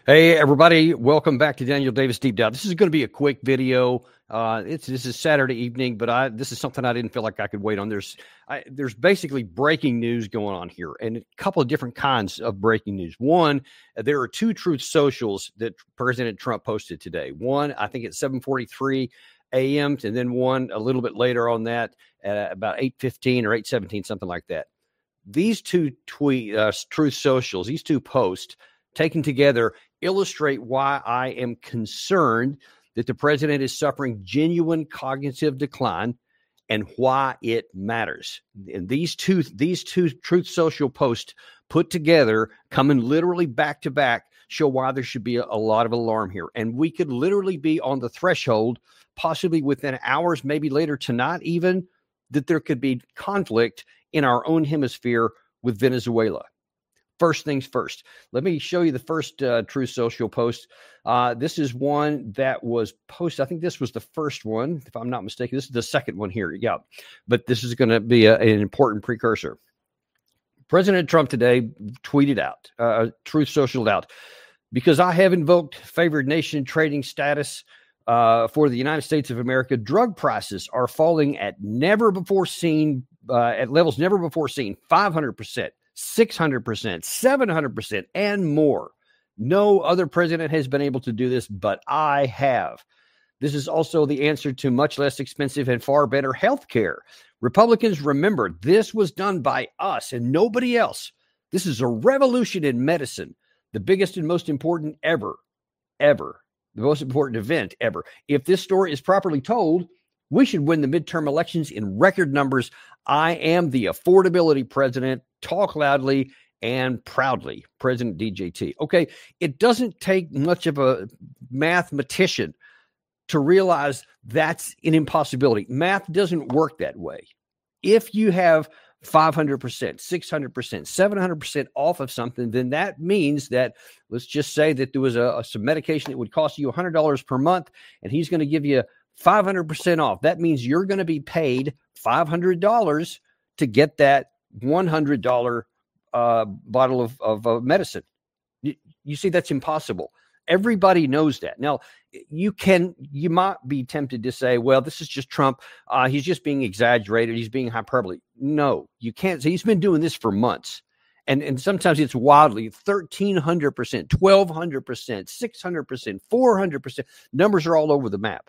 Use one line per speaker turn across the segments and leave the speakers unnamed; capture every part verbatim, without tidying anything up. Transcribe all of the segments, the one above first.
Hey, everybody. Welcome back to Daniel Davis Deep Dive. This is going to be a quick video. Uh, it's This is Saturday evening, but I this is something I didn't feel like I could wait on. There's I, there's basically breaking news going on here, and a couple of different kinds of breaking news. One, there are two Truth Socials that President Trump posted today. One, I think at seven forty-three a.m., and then one a little bit later on that at about eight fifteen or eight seventeen, something like that. These two tweet uh, Truth Socials, these two posts taken together, illustrate why I am concerned that the president is suffering genuine cognitive decline and why it matters. And these two, these two Truth Social posts put together, coming literally back to back, show why there should be a, a lot of alarm here. And we could literally be on the threshold, possibly within hours, maybe later tonight even, that there could be conflict in our own hemisphere with Venezuela. First things first, let me show you the first uh, Truth Social post. Uh, this is one that was posted. I think this was the first one, if I'm not mistaken. This is the second one here. Yeah, but this is going to be a, an important precursor. President Trump today tweeted out, uh, Truth Social out, because I have invoked favored nation trading status uh, for the United States of America, drug prices are falling at never before seen, uh, at levels never before seen, five hundred percent. six hundred percent, seven hundred percent, and more. No other president has been able to do this, but I have. This is also the answer to much less expensive and far better health care. Republicans, remember, this was done by us and nobody else. This is a revolution in medicine, the biggest and most important ever, ever, the most important event ever. If this story is properly told, we should win the midterm elections in record numbers. I am the affordability president. Talk loudly and proudly, President D J T. Okay, it doesn't take much of a mathematician to realize that's an impossibility. Math doesn't work that way. If you have five hundred percent, six hundred percent, seven hundred percent off of something, then that means that, let's just say that there was a, a some medication that would cost you one hundred dollars per month, and he's going to give you five hundred percent off. That means you're going to be paid five hundred dollars to get that one hundred dollars uh, bottle of, of uh, medicine. You, you see, that's impossible. Everybody knows that. Now, you can, you might be tempted to say, well, this is just Trump. Uh, he's just being exaggerated. He's being hyperbole. No, you can't. He's been doing this for months. And, and sometimes it's wildly thirteen hundred percent, twelve hundred percent, six hundred percent, four hundred percent. Numbers are all over the map.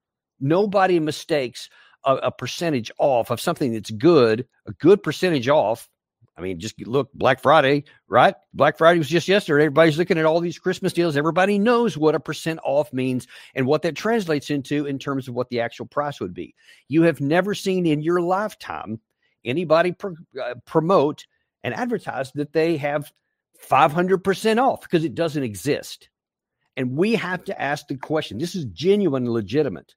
Nobody mistakes a, a percentage off of something that's good, a good percentage off. I mean, just look, Black Friday, right? Black Friday was just yesterday. Everybody's looking at all these Christmas deals. Everybody knows what a percent off means and what that translates into in terms of what the actual price would be. You have never seen in your lifetime anybody pro, uh, promote and advertise that they have five hundred percent off, because it doesn't exist. And we have to ask the question. This is genuine and legitimate.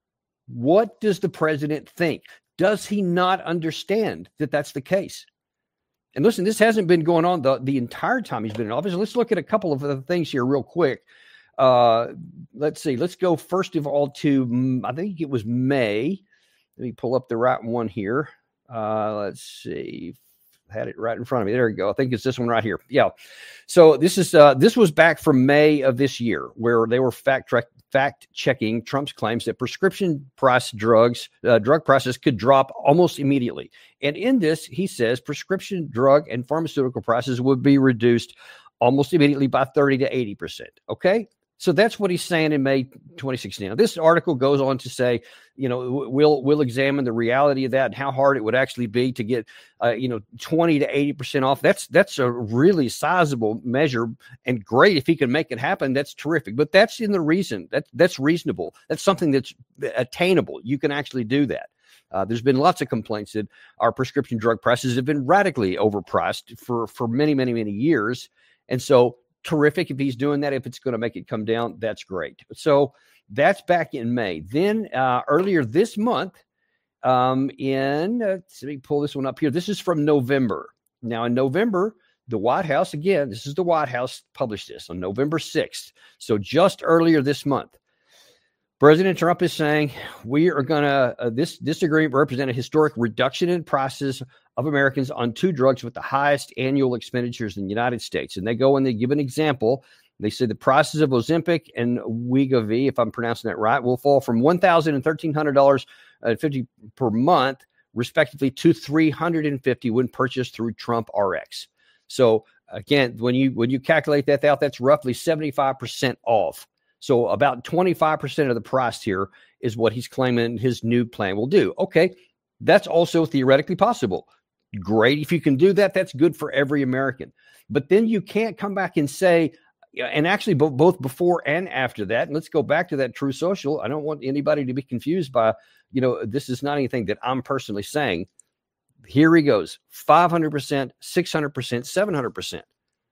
What does the president think? Does he not understand that that's the case? And listen, this hasn't been going on the, the entire time he's been in office. Let's look at a couple of other things here real quick. Uh, let's see. Let's go first of all to, I think it was May. Let me pull up the right one here. Uh, let's see. Had it right in front of me. There we go. I think it's this one right here. Yeah. So this is uh, this was back from May of this year, where they were fact track, fact checking Trump's claims that prescription price drugs, uh, drug prices could drop almost immediately. And in this, he says prescription drug and pharmaceutical prices would be reduced almost immediately by thirty to eighty percent. Okay. So that's what he's saying in May twenty sixteen. Now, this article goes on to say, you know, we'll we'll examine the reality of that and how hard it would actually be to get, uh, you know, twenty to eighty percent off. That's that's a really sizable measure, and great if he can make it happen. That's terrific. But that's in the reason that that's reasonable. That's something that's attainable. You can actually do that. Uh, there's been lots of complaints that our prescription drug prices have been radically overpriced for for many, many, many years, and so. Terrific if he's doing that. If it's going to make it come down, that's great. So that's back in May. Then uh, earlier this month, um, in uh, let me pull this one up here. This is from November. Now in November, the White House, again, this is the White House published this on November sixth. So just earlier this month, President Trump is saying we are going to, uh, this, this agreement represent a historic reduction in prices of Americans on two drugs with the highest annual expenditures in the United States. And they go and they give an example. They say the prices of Ozempic and Wegovy, if I'm pronouncing that right, will fall from one thousand dollars and one thousand three hundred dollars fifty per month, respectively, to three hundred fifty dollars when purchased through Trump R X. So again, when you when you calculate that out, that's roughly seventy-five percent off. So about twenty-five percent of the price here is what he's claiming his new plan will do. Okay, that's also theoretically possible. Great. If you can do that, that's good for every American. But then you can't come back and say, and actually bo- both before and after that, and let's go back to that Truth Social. I don't want anybody to be confused by, you know, this is not anything that I'm personally saying. Here he goes, five hundred percent, six hundred percent, seven hundred percent.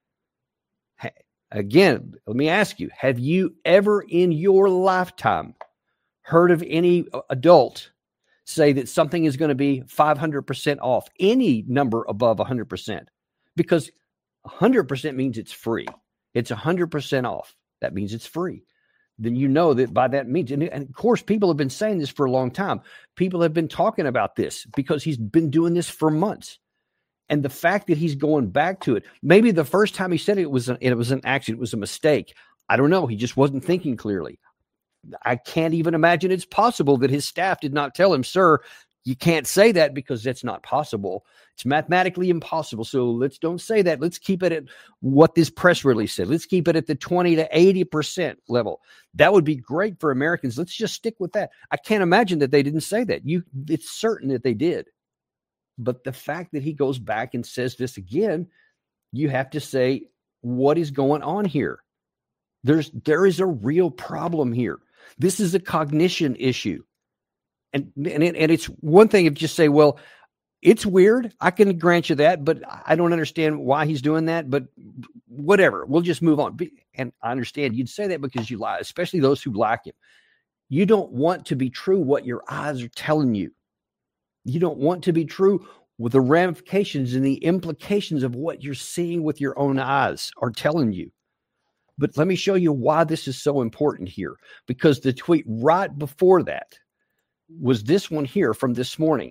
Again, let me ask you, have you ever in your lifetime heard of any adult say that something is going to be five hundred percent off, any number above one hundred percent? Because one hundred percent means it's free. It's one hundred percent off. That means it's free. Then you know that by that means, and, and of course, people have been saying this for a long time. People have been talking about this because he's been doing this for months. And the fact that he's going back to it, maybe the first time he said it, it was an, it was an accident, it was a mistake. I don't know. He just wasn't thinking clearly. I can't even imagine it's possible that his staff did not tell him, sir, you can't say that because that's not possible. It's mathematically impossible. So let's don't say that. Let's keep it at what this press release said. Let's keep it at the twenty to eighty percent level. That would be great for Americans. Let's just stick with that. I can't imagine that they didn't say that. You, it's certain that they did. But the fact that he goes back and says this again, you have to say, what is going on here? There's, there is a real problem here. This is a cognition issue. And, and, it, and it's one thing if you just say, well, it's weird. I can grant you that, but I don't understand why he's doing that. But whatever, we'll just move on. And I understand you'd say that because you lie, especially those who like him. You don't want to be true what your eyes are telling you. You don't want to be true with the ramifications and the implications of what you're seeing with your own eyes are telling you. But let me show you why this is so important here, because the tweet right before that was this one here from this morning.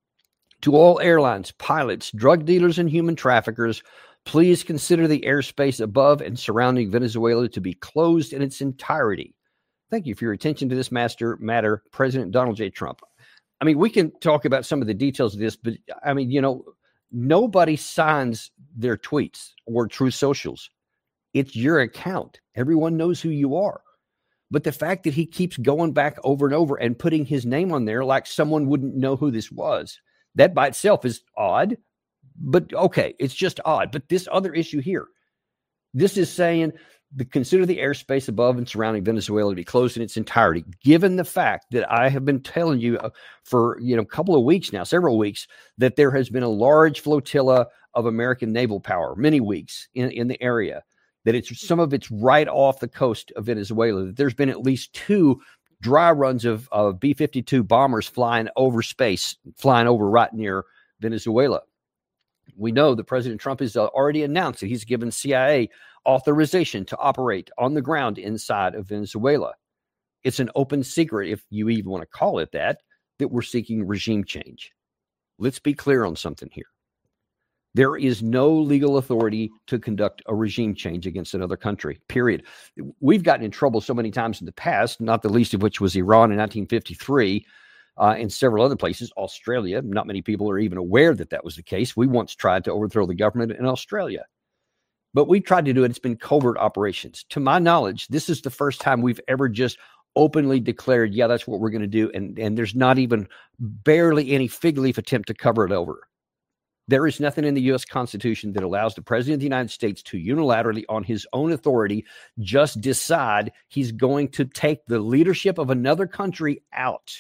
To all airlines, pilots, drug dealers, and human traffickers, please consider the airspace above and surrounding Venezuela to be closed in its entirety. Thank you for your attention to this master matter, President Donald J. Trump. I mean, we can talk about some of the details of this, but I mean, you know, nobody signs their tweets or Truth Socials. It's your account. Everyone knows who you are. But the fact that he keeps going back over and over and putting his name on there like someone wouldn't know who this was, that by itself is odd. But okay, it's just odd. But this other issue here, this is saying the, consider the airspace above and surrounding Venezuela to be closed in its entirety, given the fact that I have been telling you uh, for you know a couple of weeks now, several weeks, that there has been a large flotilla of American naval power, many weeks in, in the area, that it's some of it's right off the coast of Venezuela, that there's been at least two dry runs of, of B fifty-two bombers flying over space, flying over right near Venezuela. We know that President Trump has already announced that he's given C I A authorization to operate on the ground inside of Venezuela. It's an open secret, if you even want to call it that, that we're seeking regime change. Let's be clear on something here. There is no legal authority to conduct a regime change against another country, period. We've gotten in trouble so many times in the past, not the least of which was Iran in nineteen fifty-three, uh, and several other places, Australia. Not many people are even aware that that was the case. We once tried to overthrow the government in Australia. But we've tried to do it. It's been covert operations. To my knowledge, this is the first time we've ever just openly declared, yeah, that's what we're going to do. And, and there's not even barely any fig leaf attempt to cover it over. There is nothing in the U S Constitution that allows the President of the United States to unilaterally, on his own authority, just decide he's going to take the leadership of another country out.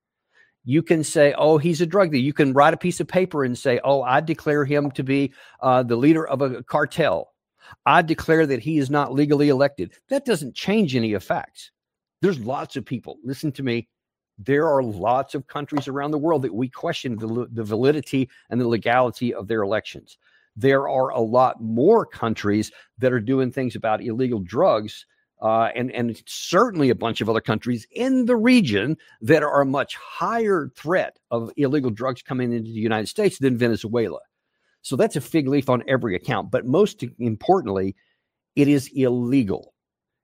You can say, oh, he's a drug dealer. You can write a piece of paper and say, oh, I declare him to be uh, the leader of a cartel. I declare that he is not legally elected. That doesn't change any of facts. There's lots of people. Listen to me. There are lots of countries around the world that we question the, the validity and the legality of their elections. There are a lot more countries that are doing things about illegal drugs, uh, and, and certainly a bunch of other countries in the region that are a much higher threat of illegal drugs coming into the United States than Venezuela. So that's a fig leaf on every account. But most importantly, it is illegal.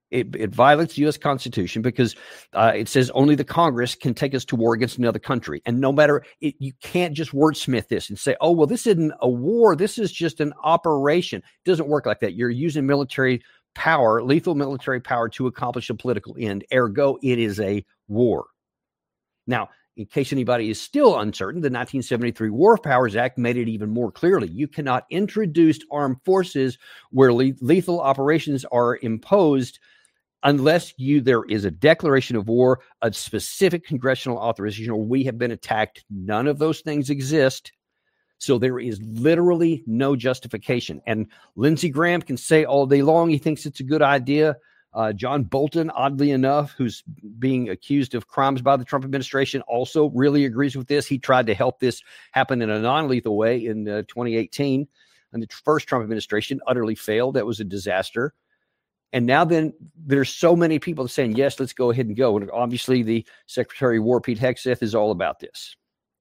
It, it violates the U S Constitution because uh, it says only the Congress can take us to war against another country. And no matter, it, you can't just wordsmith this and say, oh, well, this isn't a war. This is just an operation. It doesn't work like that. You're using military power, lethal military power to accomplish a political end. Ergo, it is a war. Now, in case anybody is still uncertain, the nineteen seventy-three War Powers Act made it even more clearly. You cannot introduce armed forces where le- lethal operations are imposed unless you there is a declaration of war, a specific congressional authorization, or we have been attacked. None of those things exist. So there is literally no justification. And Lindsey Graham can say all day long he thinks it's a good idea. Uh, John Bolton, oddly enough, who's being accused of crimes by the Trump administration, also really agrees with this. He tried to help this happen in a non-lethal way in uh, twenty eighteen. And the first Trump administration utterly failed. That was a disaster. And now then there's so many people saying, yes, let's go ahead and go. And obviously the Secretary of War, Pete Hegseth, is all about this.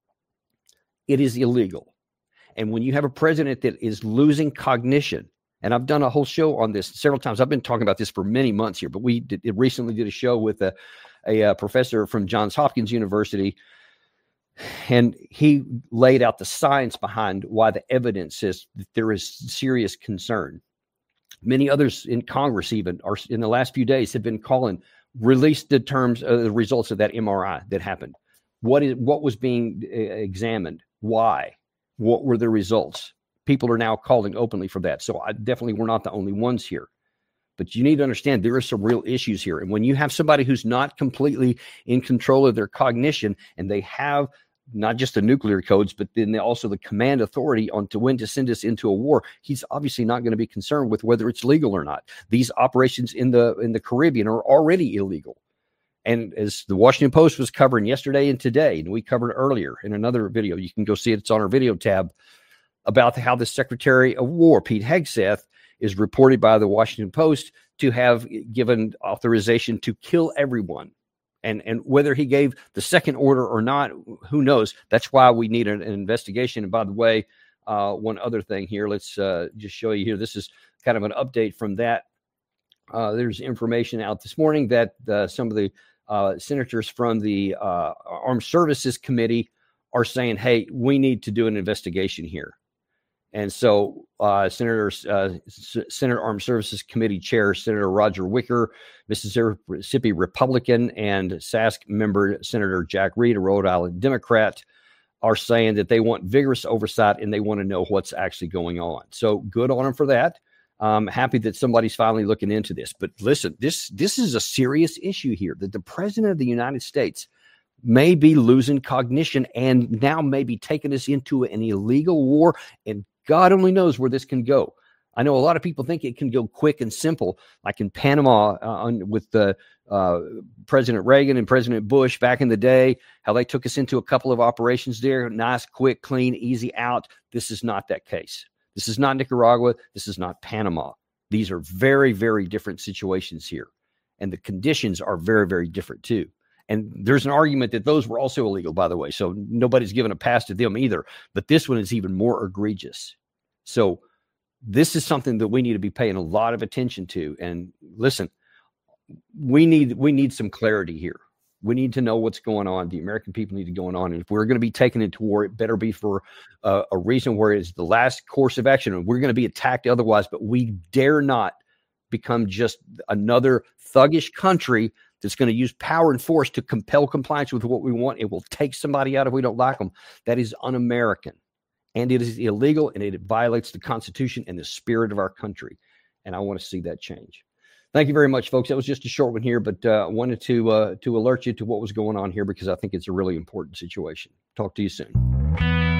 It is illegal. And when you have a president that is losing cognition, and I've done a whole show on this several times. I've been talking about this for many months here, but we did, recently did a show with a, a, a professor from Johns Hopkins University, and he laid out the science behind why the evidence says that there is serious concern. Many others in Congress even are in the last few days have been calling, release the terms, uh, the results of that M R I that happened. What is what was being uh, examined? Why? What were the results? People are now calling openly for that. So I definitely, we're not the only ones here. But you need to understand there are some real issues here. And when you have somebody who's not completely in control of their cognition, and they have not just the nuclear codes, but then also the command authority on to when to send us into a war, he's obviously not going to be concerned with whether it's legal or not. These operations in the in the Caribbean are already illegal. And as the Washington Post was covering yesterday and today, and we covered earlier in another video, you can go see it, it's on our video tab, about how the Secretary of War, Pete Hegseth, is reported by the Washington Post to have given authorization to kill everyone. And, and whether he gave the second order or not, who knows? That's why we need an, an investigation. And by the way, uh, one other thing here, let's uh, just show you here. This is kind of an update from that. Uh, there's information out this morning that uh, some of the uh, senators from the uh, Armed Services Committee are saying, hey, we need to do an investigation here. And so uh, Senator, uh, S- Senate Armed Services Committee Chair, Senator Roger Wicker, Mississippi Republican, and S A S C member Senator Jack Reed, a Rhode Island Democrat, are saying that they want vigorous oversight and they want to know what's actually going on. So good on them for that. I'm happy that somebody's finally looking into this. But listen, this this is a serious issue here, that the President of the United States may be losing cognition and now may be taking us into an illegal war, and God only knows where this can go. I know a lot of people think it can go quick and simple, like in Panama uh, on, with the uh, President Reagan and President Bush back in the day, how they took us into a couple of operations there. Nice, quick, clean, easy out. This is not that case. This is not Nicaragua. This is not Panama. These are very, very different situations here. And the conditions are very, very different too. And there's an argument that those were also illegal, by the way. So nobody's given a pass to them either. But this one is even more egregious. So this is something that we need to be paying a lot of attention to. And listen, we need we need some clarity here. We need to know what's going on. The American people need to go on. And if we're going to be taken into war, it better be for uh, a reason where it's the last course of action. And we're going to be attacked otherwise. But we dare not become just another thuggish country that's going to use power and force to compel compliance with what we want. It will take somebody out if we don't like them. That is un-American. And it is illegal, and it violates the Constitution and the spirit of our country. And I want to see that change. Thank you very much, folks. That was just a short one here, but uh, I wanted to uh, to alert you to what was going on here because I think it's a really important situation. Talk to you soon.